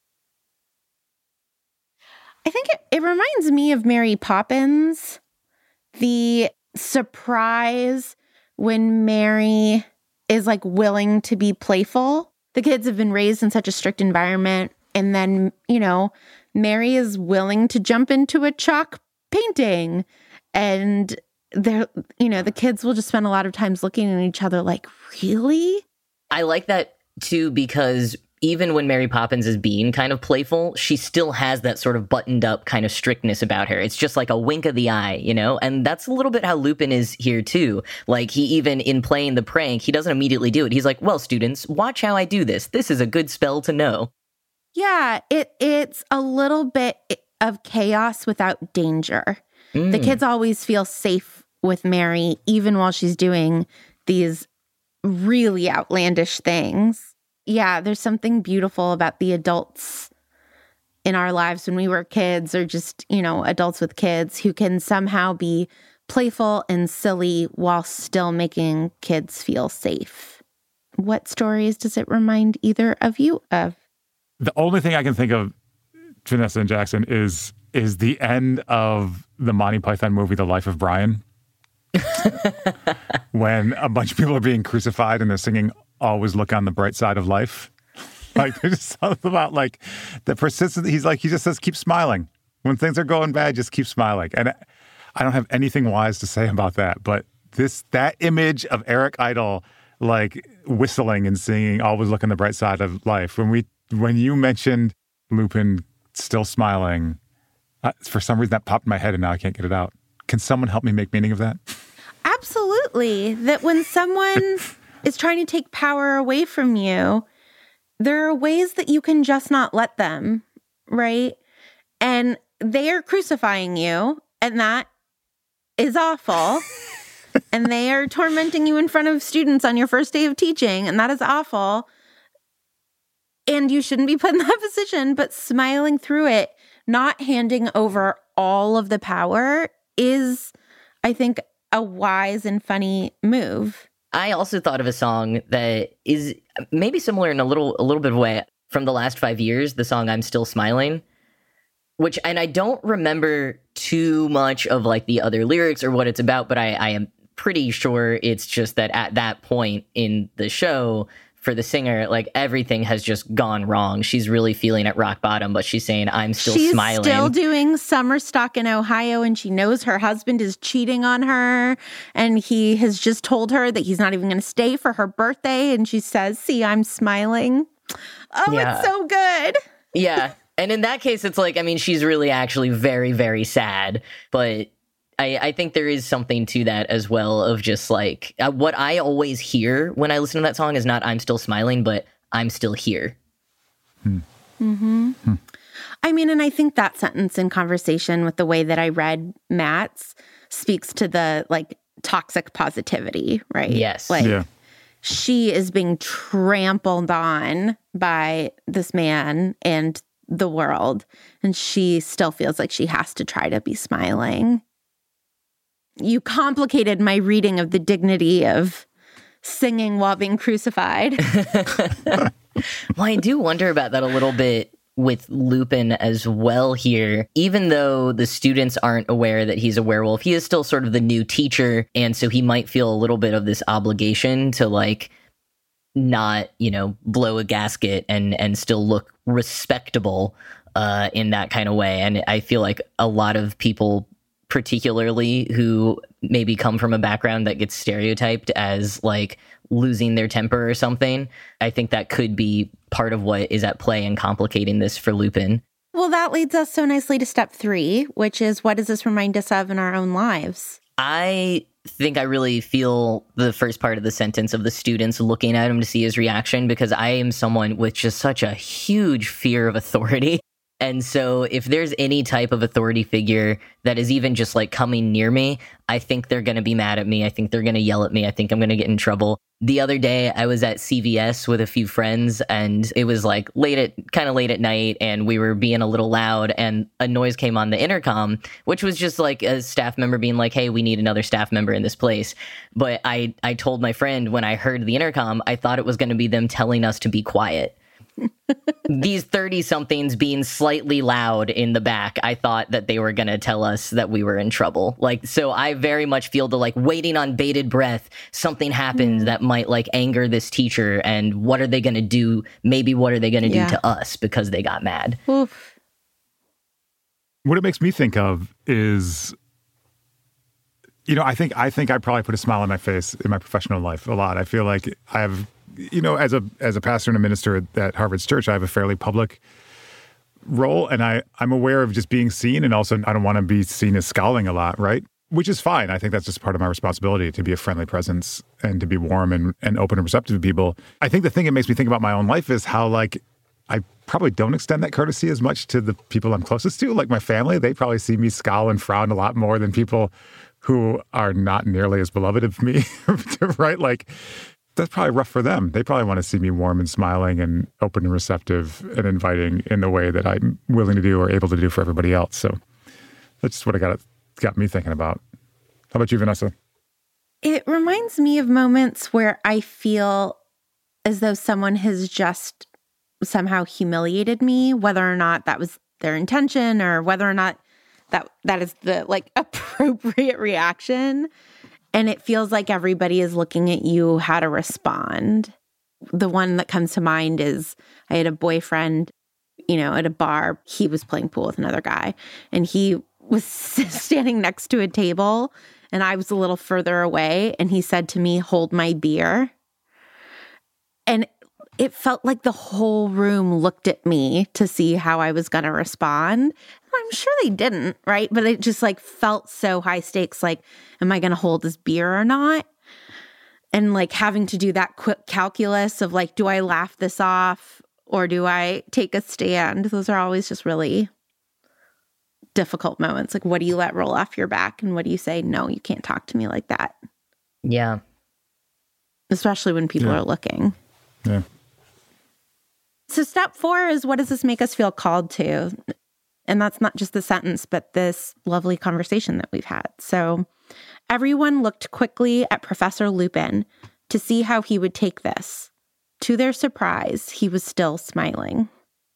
Speaker 6: I think it, it reminds me of Mary Poppins. The surprise when Mary is like willing to be playful. The kids have been raised in such a strict environment. And then, you know, Mary is willing to jump into a chalk painting. And they're, you know, the kids will just spend a lot of times looking at each other like, really?
Speaker 7: I like that too, because even when Mary Poppins is being kind of playful, she still has that sort of buttoned up kind of strictness about her. It's just like a wink of the eye, you know? And that's a little bit how Lupin is here too. Like, he even, in playing the prank, he doesn't immediately do it. He's like, well, students, watch how I do this. This is a good spell to know.
Speaker 6: Yeah, it it's a little bit of chaos without danger. Mm. The kids always feel safe with Mary, even while she's doing these really outlandish things. Yeah, there's something beautiful about the adults in our lives when we were kids, or just, you know, adults with kids who can somehow be playful and silly while still making kids feel safe. What stories does it remind either of you of?
Speaker 5: The only thing I can think of, Vanessa and Jackson, is is the end of the Monty Python movie, The Life of Brian. When a bunch of people are being crucified and they're singing "Always Look on the Bright Side of Life." Like, there's something about like the persistence. He's like, he just says, keep smiling. When things are going bad, just keep smiling. And I don't have anything wise to say about that, but this, that image of Eric Idle, like whistling and singing "Always Look on the Bright Side of Life." When we, when you mentioned Lupin still smiling, uh, for some reason that popped in my head and now I can't get it out. Can someone help me make meaning of that?
Speaker 6: Absolutely. That when someone is trying to take power away from you, there are ways that you can just not let them, right? And they are crucifying you, and that is awful. And they are tormenting you in front of students on your first day of teaching, and that is awful. And you shouldn't be put in that position, but smiling through it, not handing over all of the power is, I think, a wise and funny move.
Speaker 7: I also thought of a song that is maybe similar in a little a little bit of a way from the last five years, the song "I'm Still Smiling," which, and I don't remember too much of like the other lyrics or what it's about, but I, I am pretty sure it's just that at that point in the show, for the singer, like everything has just gone wrong. She's really feeling at rock bottom, but she's saying, I'm still
Speaker 6: she's
Speaker 7: smiling.
Speaker 6: She's still doing summer stock in Ohio, and she knows her husband is cheating on her, and he has just told her that he's not even going to stay for her birthday, and she says, see, I'm smiling. Oh, yeah. It's so good.
Speaker 7: Yeah. And in that case, it's like, I mean, she's really actually very, very sad, but I, I think there is something to that as well of just like, uh, what I always hear when I listen to that song is not "I'm still smiling," but "I'm still here."
Speaker 6: Hmm. Mm-hmm. Hmm. I mean, and I think that sentence in conversation with the way that I read Matt's speaks to the like toxic positivity, right?
Speaker 7: Yes.
Speaker 6: Like,
Speaker 5: yeah.
Speaker 6: She is being trampled on by this man and the world, and she still feels like she has to try to be smiling. You complicated my reading of the dignity of singing while being crucified.
Speaker 7: Well, I do wonder about that a little bit with Lupin as well here. Even though the students aren't aware that he's a werewolf, he is still sort of the new teacher, and so he might feel a little bit of this obligation to like not, you know, blow a gasket and and still look respectable uh, in that kind of way. And I feel like a lot of people, particularly who maybe come from a background that gets stereotyped as like losing their temper or something, I think that could be part of what is at play and complicating this for Lupin.
Speaker 6: Well, that leads us so nicely to step three, which is, what does this remind us of in our own lives?
Speaker 7: I think I really feel the first part of the sentence of the students looking at him to see his reaction, because I am someone with just such a huge fear of authority. And so if there's any type of authority figure that is even just like coming near me, I think they're going to be mad at me. I think they're going to yell at me. I think I'm going to get in trouble. The other day I was at C V S with a few friends, and it was like late at kind of late at night, and we were being a little loud, and a noise came on the intercom, which was just like a staff member being like, hey, we need another staff member in this place. But I, I told my friend when I heard the intercom, I thought it was going to be them telling us to be quiet. These thirty-somethings being slightly loud in the back, I thought that they were going to tell us that we were in trouble. Like, so I very much feel the, like, waiting on bated breath. Something happens mm. that might, like, anger this teacher, and what are they going to do? Maybe what are they going to yeah. do to us because they got mad?
Speaker 6: Oof.
Speaker 5: What it makes me think of is, you know, I think I think I probably put a smile on my face in my professional life a lot. I feel like I have... You know, as a as a pastor and a minister at Harvard's church, I have a fairly public role, and I, I'm aware of just being seen, and also I don't want to be seen as scowling a lot, right? Which is fine. I think that's just part of my responsibility, to be a friendly presence and to be warm and, and open and receptive to people. I think the thing that makes me think about my own life is how, like, I probably don't extend that courtesy as much to the people I'm closest to, like my family. They probably see me scowl and frown a lot more than people who are not nearly as beloved of me, right? Like, that's probably rough for them. They probably want to see me warm and smiling and open and receptive and inviting in the way that I'm willing to do or able to do for everybody else. So that's just what I got got me thinking about. How about you, Vanessa?
Speaker 6: It reminds me of moments where I feel as though someone has just somehow humiliated me, whether or not that was their intention or whether or not that that is the, like, appropriate reaction. And it feels like everybody is looking at you how to respond. The one that comes to mind is I had a boyfriend, you know, at a bar. He was playing pool with another guy, and he was standing next to a table, and I was a little further away, and he said to me, "Hold my beer." And it felt like the whole room looked at me to see how I was going to respond. I'm sure they didn't, right? But it just, like, felt so high stakes, like, am I going to hold this beer or not? And, like, having to do that quick calculus of, like, do I laugh this off or do I take a stand? Those are always just really difficult moments. Like, what do you let roll off your back? And what do you say, no, you can't talk to me like that?
Speaker 7: Yeah.
Speaker 6: Especially when people yeah. are looking.
Speaker 5: Yeah.
Speaker 6: So step four is, what does this make us feel called to? And that's not just the sentence, but this lovely conversation that we've had. So everyone looked quickly at Professor Lupin to see how he would take this. To their surprise, he was still smiling.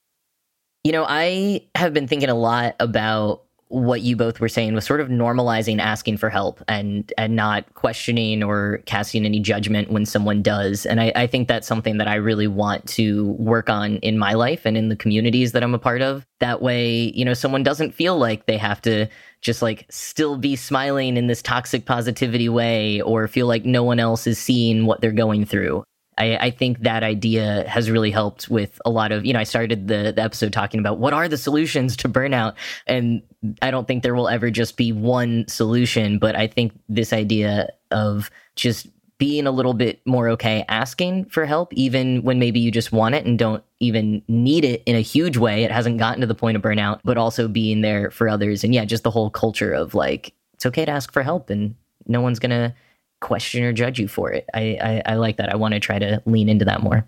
Speaker 7: You know, I have been thinking a lot about what you both were saying was sort of normalizing asking for help and and not questioning or casting any judgment when someone does. And I, I think that's something that I really want to work on in my life and in the communities that I'm a part of. That way, you know, someone doesn't feel like they have to just, like, still be smiling in this toxic positivity way or feel like no one else is seeing what they're going through. I, I think that idea has really helped with a lot of, you know, I started the, the episode talking about what are the solutions to burnout. And I don't think there will ever just be one solution, but I think this idea of just being a little bit more okay asking for help, even when maybe you just want it and don't even need it in a huge way. It hasn't gotten to the point of burnout, but also being there for others. And yeah, just the whole culture of, like, it's okay to ask for help and no one's going to question or judge you for it. I, I, I like that. I want to try to lean into that more.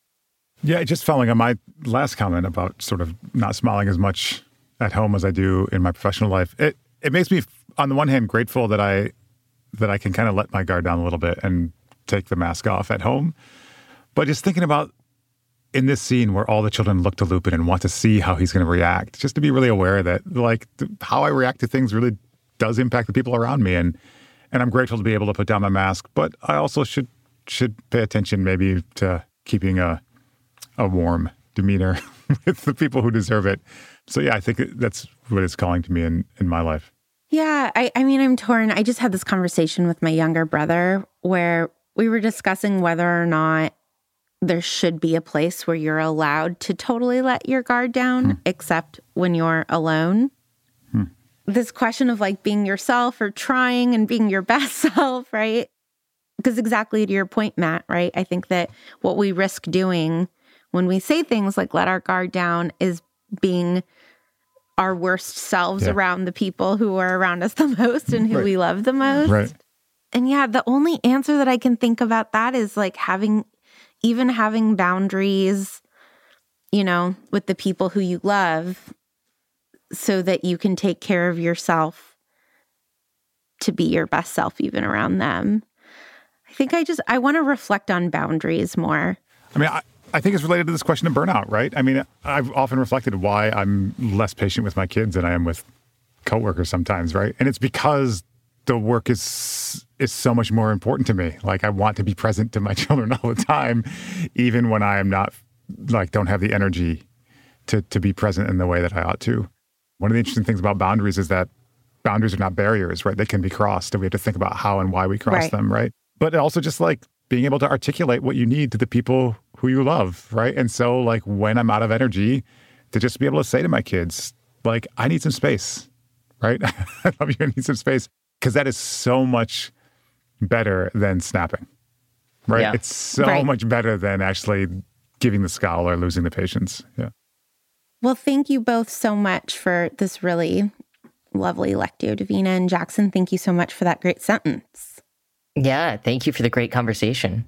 Speaker 5: Yeah, just following on my last comment about sort of not smiling as much at home as I do in my professional life. It it makes me, on the one hand, grateful that I that I can kind of let my guard down a little bit and take the mask off at home. But just thinking about in this scene where all the children look to Lupin and want to see how he's going to react, just to be really aware that, like, how I react to things really does impact the people around me. And And I'm grateful to be able to put down my mask, but I also should should pay attention maybe to keeping a a warm demeanor with the people who deserve it. So yeah, I think that's what it's calling to me in, in my life.
Speaker 6: Yeah, I, I mean, I'm torn. I just had this conversation with my younger brother where we were discussing whether or not there should be a place where you're allowed to totally let your guard down, hmm. except when you're alone. Hmm. This question of, like, being yourself or trying and being your best self, right? Because exactly to your point, Matt, right? I think that what we risk doing when we say things like let our guard down is being our worst selves
Speaker 5: yeah.
Speaker 6: around the people who are around us the most and who
Speaker 5: right.
Speaker 6: we love the most.
Speaker 5: Right.
Speaker 6: And yeah, the only answer that I can think about that is like having, even having boundaries, you know, with the people who you love so that you can take care of yourself to be your best self even around them. I think I just, I want to reflect on boundaries more.
Speaker 5: I mean, I, I think it's related to this question of burnout, right? I mean, I've often reflected why I'm less patient with my kids than I am with coworkers sometimes, right? And it's because the work is is so much more important to me. Like, I want to be present to my children all the time, even when I am not, like, don't have the energy to to be present in the way that I ought to. One of the interesting things about boundaries is that boundaries are not barriers, right? They can be crossed, and we have to think about how and why we cross
Speaker 6: right.
Speaker 5: them, right? But also just like being able to articulate what you need to the people who you love, right? And so, like, when I'm out of energy, to just be able to say to my kids, like, I need some space, right? I love you, I need some space. Because that is so much better than snapping, right?
Speaker 7: Yeah.
Speaker 5: It's so
Speaker 6: right.
Speaker 5: much better than actually giving the scowl or losing the patience. Yeah.
Speaker 6: Well, thank you both so much for this really lovely Lectio Divina. And Jackson, thank you so much for that great sentence.
Speaker 7: Yeah, thank you for the great conversation.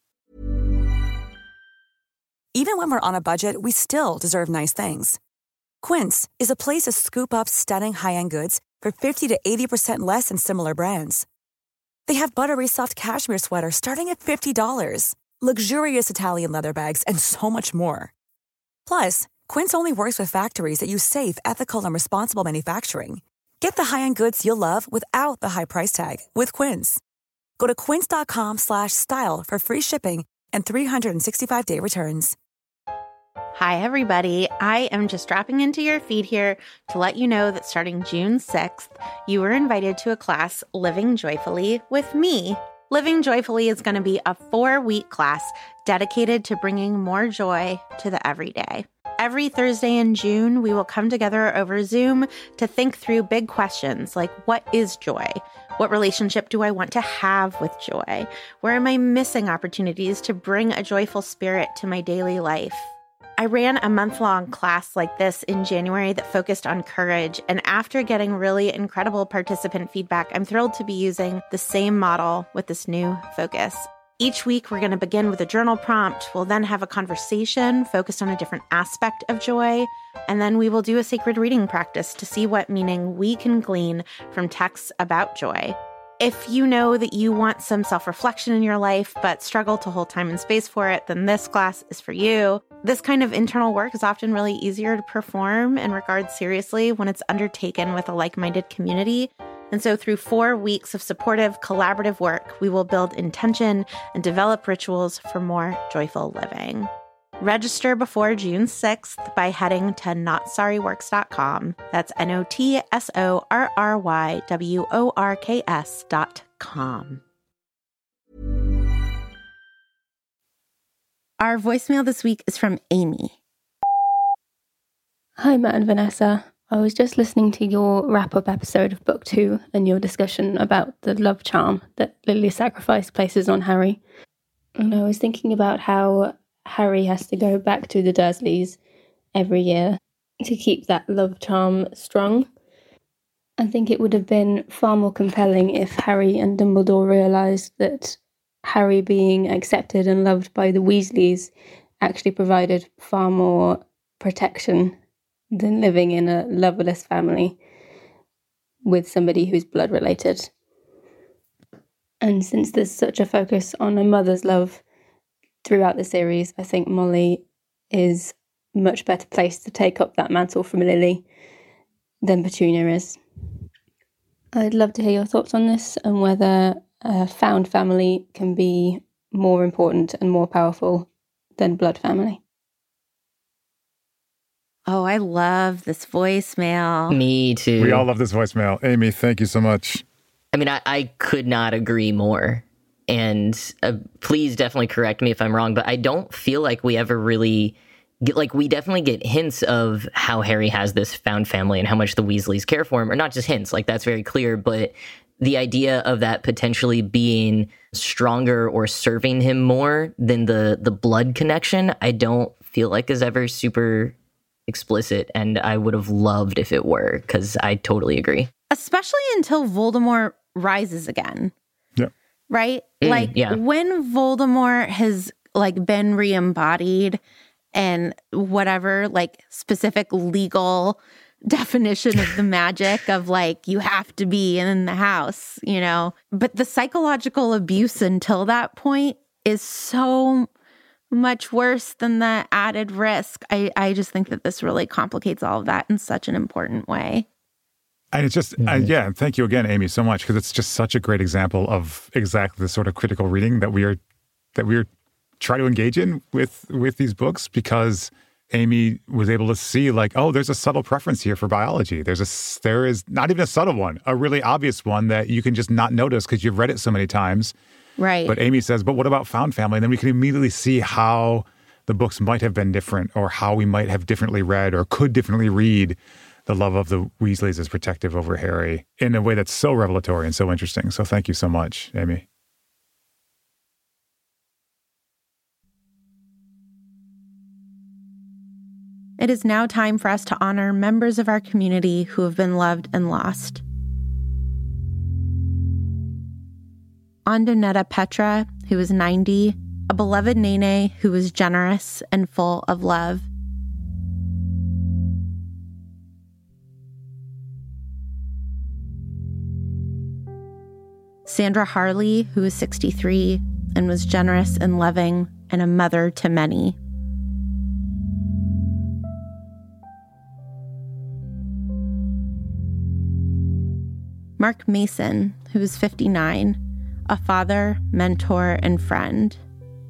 Speaker 11: Even when we're on a budget, we still deserve nice things. Quince is a place to scoop up stunning high-end goods for fifty to eighty percent less than similar brands. They have buttery soft cashmere sweaters starting at fifty dollars, luxurious Italian leather bags, and so much more. Plus, Quince only works with factories that use safe, ethical, and responsible manufacturing. Get the high-end goods you'll love without the high price tag with Quince. Go to quince.com slash style for free shipping and three sixty-five day returns.
Speaker 6: Hi, everybody. I am just dropping into your feed here to let you know that starting June sixth, you were invited to a class, Living Joyfully, with me. Living Joyfully is going to be a four-week class dedicated to bringing more joy to the everyday. Every Thursday in June, we will come together over Zoom to think through big questions like, what is joy? What relationship do I want to have with joy? Where am I missing opportunities to bring a joyful spirit to my daily life? I ran a month-long class like this in January that focused on courage, and after getting really incredible participant feedback, I'm thrilled to be using the same model with this new focus. Each week, we're going to begin with a journal prompt. We'll then have a conversation focused on a different aspect of joy, and then we will do a sacred reading practice to see what meaning we can glean from texts about joy. If you know that you want some self-reflection in your life but struggle to hold time and space for it, then this class is for you. This kind of internal work is often really easier to perform and regard seriously when it's undertaken with a like-minded community. And so through four weeks of supportive, collaborative work, we will build intention and develop rituals for more joyful living. Register before June sixth by heading to not sorry works dot com. That's N O T S O R R Y W O R K S dot com. Our voicemail this week is from Amy.
Speaker 12: Hi, Matt and Vanessa. I was just listening to your wrap-up episode of Book Two and your discussion about the love charm that Lily Sacrifice places on Harry. And I was thinking about how Harry has to go back to the Dursleys every year to keep that love charm strong. I think it would have been far more compelling if Harry and Dumbledore realised that Harry being accepted and loved by the Weasleys actually provided far more protection than living in a loveless family with somebody who's blood related. And since there's such a focus on a mother's love throughout the series, I think Molly is much better placed to take up that mantle from Lily than Petunia is. I'd love to hear your thoughts on this and whether a found family can be more important and more powerful than blood family.
Speaker 6: Oh, I love this voicemail.
Speaker 7: Me too.
Speaker 5: We all love this voicemail. Amy, thank you so much.
Speaker 7: I mean, I, I could not agree more. And uh, please definitely correct me if I'm wrong, but I don't feel like we ever really get, like, we definitely get hints of how Harry has this found family and how much the Weasleys care for him, or not just hints, like that's very clear, but the idea of that potentially being stronger or serving him more than the, the blood connection, I don't feel like is ever super explicit, and I would have loved if it were, because I totally agree.
Speaker 6: Especially until Voldemort rises again.
Speaker 5: Yeah.
Speaker 6: Right?
Speaker 7: Mm,
Speaker 6: like
Speaker 7: yeah.
Speaker 6: when Voldemort has like been re-embodied and whatever like specific legal definition of the magic of like you have to be in the house, you know. But the psychological abuse until that point is so much worse than the added risk. I, I just think that this really complicates all of that in such an important way.
Speaker 5: And it's just,
Speaker 7: Mm-hmm.
Speaker 5: uh, yeah, thank you again, Amy, so much, because it's just such a great example of exactly the sort of critical reading that we are that we are trying to engage in with with these books, because Amy was able to see like, oh, there's a subtle preference here for biology. There's a, there is not even a subtle one, a really obvious one that you can just not notice because you've read it so many times.
Speaker 6: Right.
Speaker 5: But Amy says, but what about found family? And then we can immediately see how the books might have been different, or how we might have differently read or could differently read the love of the Weasleys as protective over Harry in a way that's so revelatory and so interesting. So thank you so much, Amy.
Speaker 6: It is now time for us to honor members of our community who have been loved and lost. Andonetta Petra, who was ninety, a beloved Nene who was generous and full of love. Sandra Harley, who was sixty-three and was generous and loving and a mother to many. Mark Mason, who was fifty-nine, a father, mentor, and friend.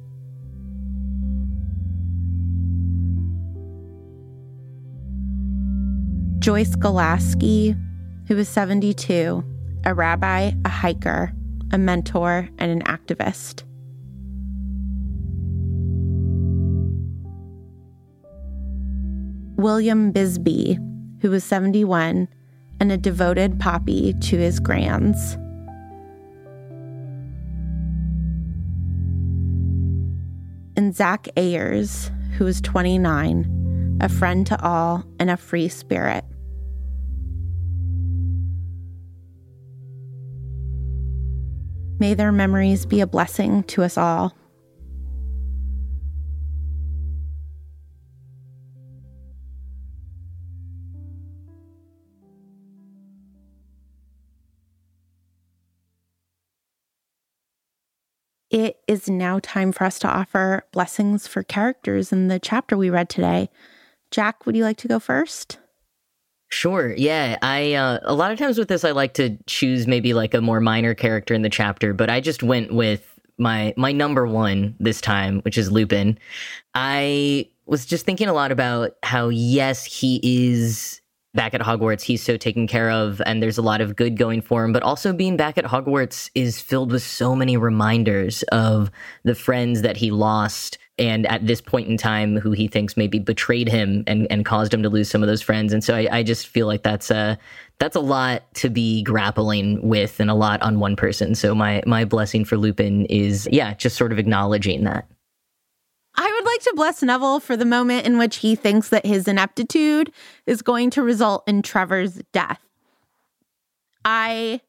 Speaker 6: Joyce Golaski, who was seventy-two, a rabbi, a hiker, a mentor, and an activist. William Bisbee, who was seventy-one, and a devoted poppy to his grands. And Zach Ayers, who was twenty-nine, a friend to all and a free spirit. May their memories be a blessing to us all. It is now time for us to offer blessings for characters in the chapter we read today. Jack, would you like to go first?
Speaker 7: Sure. Yeah. I, uh, a lot of times with this, I like to choose maybe like a more minor character in the chapter, but I just went with my, my number one this time, which is Lupin. I was just thinking a lot about how, yes, he is back at Hogwarts. He's so taken care of and there's a lot of good going for him, but also being back at Hogwarts is filled with so many reminders of the friends that he lost, and at this point in time, who he thinks maybe betrayed him and, and caused him to lose some of those friends. And so I, I just feel like that's a, that's a lot to be grappling with and a lot on one person. So my, my blessing for Lupin is, yeah, just sort of acknowledging that.
Speaker 6: I would like to bless Neville for the moment in which he thinks that his ineptitude is going to result in Trevor's death. I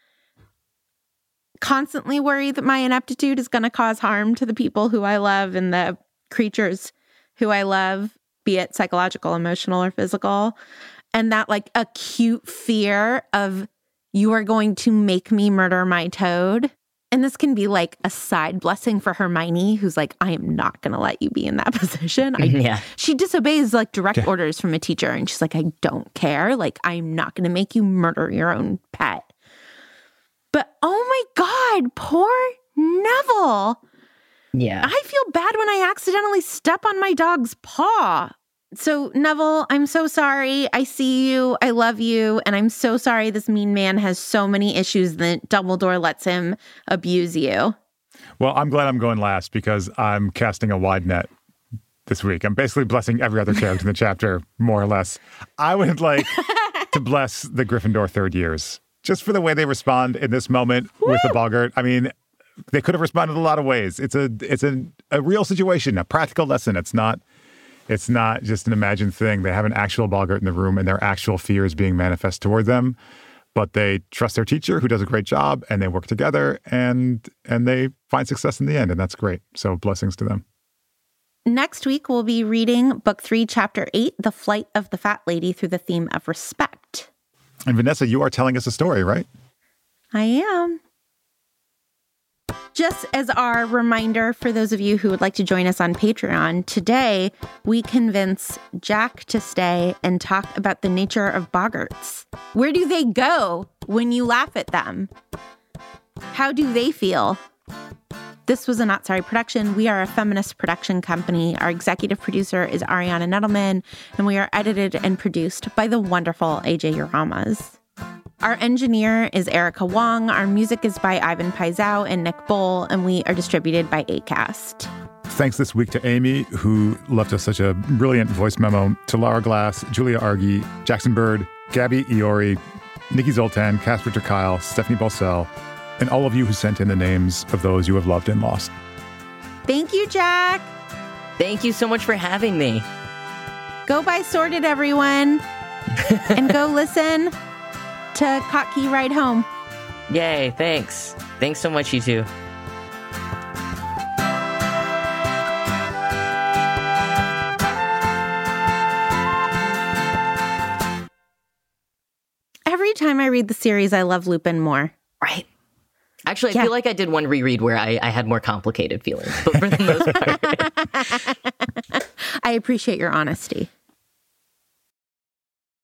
Speaker 6: constantly worry that my ineptitude is going to cause harm to the people who I love and the creatures who I love, be it psychological, emotional, or physical. And that like acute fear of you are going to make me murder my toad. And this can be like a side blessing for Hermione, who's like, I am not going to let you be in that position. I,
Speaker 7: yeah.
Speaker 6: She disobeys like direct
Speaker 5: Yeah.
Speaker 6: orders from a teacher. And she's like, I don't care. Like, I'm not going to make you murder your own pet. But oh my God, poor Neville.
Speaker 7: Yeah.
Speaker 6: I feel bad when I accidentally step on my dog's paw. So Neville, I'm so sorry. I see you. I love you. And I'm so sorry this mean man has so many issues that Dumbledore lets him abuse you.
Speaker 5: Well, I'm glad I'm going last because I'm casting a wide net this week. I'm basically blessing every other character in the chapter, more or less. I would like to bless the Gryffindor third years, just for the way they respond in this moment Woo! With the Boggart. I mean, they could have responded a lot of ways. It's a it's a, a real situation, a practical lesson. It's not It's not just an imagined thing. They have an actual boggart in the room and their actual fear is being manifest toward them. But they trust their teacher, who does a great job, and they work together, and and they find success in the end, and that's great. So blessings to them.
Speaker 6: Next week, we'll be reading Book three, Chapter eight, The Flight of the Fat Lady, through the theme of respect.
Speaker 5: And Vanessa, you are telling us a story, right?
Speaker 6: I am. Just as our reminder for those of you who would like to join us on Patreon, today we convince Jack to stay and talk about the nature of boggarts. Where do they go when you laugh at them? How do they feel? This was a Not Sorry production. We are a feminist production company. Our executive producer is Ariana Nettleman, and we are edited and produced by the wonderful A J Uramas. Our engineer is Erica Wong. Our music is by Ivan Paisau and Nick Bowl, and we are distributed by Acast.
Speaker 5: Thanks this week to Amy, who left us such a brilliant voice memo, to Lara Glass, Julia Argy, Jackson Bird, Gabby Iori, Nikki Zoltan, Casper ter Kuile, Stephanie Balsell, and all of you who sent in the names of those you have loved and lost.
Speaker 6: Thank you, Jack.
Speaker 7: Thank you so much for having me.
Speaker 6: Go buy Sorted, everyone, and go listen to Kottke Ride Home.
Speaker 7: Yay, thanks. Thanks so much, you two.
Speaker 6: Every time I read the series, I love Lupin more.
Speaker 7: Right. Actually, I
Speaker 6: Yeah.
Speaker 7: feel like I did one reread where I, I had more complicated feelings, but for the most part.
Speaker 6: I appreciate your honesty.